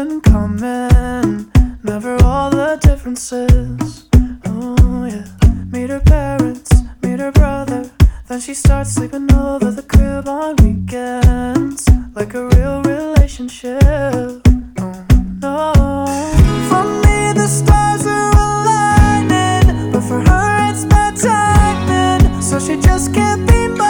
in common, never all the differences. Oh yeah, meet her parents, meet her brother, then she starts sleeping over the crib on weekends, like a real relationship. Oh no, for me the stars are aligning, but for her it's bad timing, so she just can't be mine.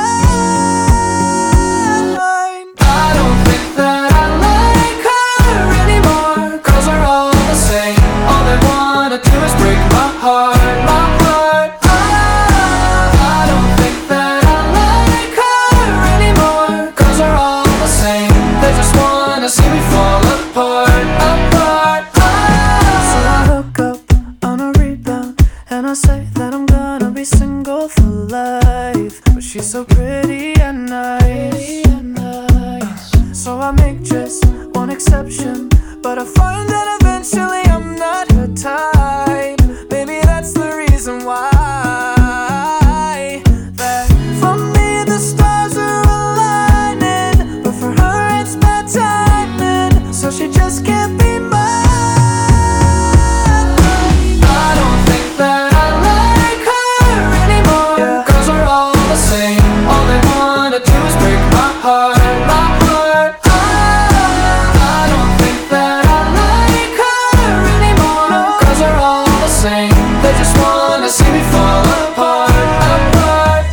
I don't think that I like her anymore, 'cause we're all the same. All they wanna do is break my heart, my heart. I don't think that I like her anymore, 'cause we're all the same. They just wanna see me fall apart, apart. So I hook up on a rebound, and I say that I'm gonna be single for life, but she's so pretty and nice. So I make just one exception, but I find that eventually I'm not her type. Maybe that's the reason why. That for me the stars are aligning, but for her it's bad timing, so she just can't be mine. I don't think that I like her anymore, yeah, 'cause we're all the same. All they wanna do is break my heart, my heart. I don't think that I like her anymore, no, 'cause we're all the same. They just wanna see me fall apart, apart.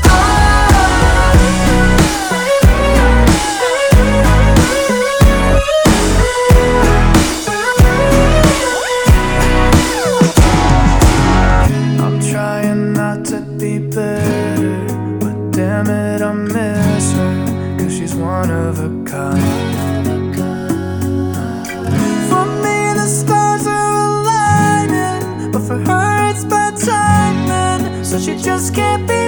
I'm trying not to be bitter, but damn it, I miss her, 'cause she's one of a kind. For me the stars are aligning, but for her it's bad timing, so she just can't be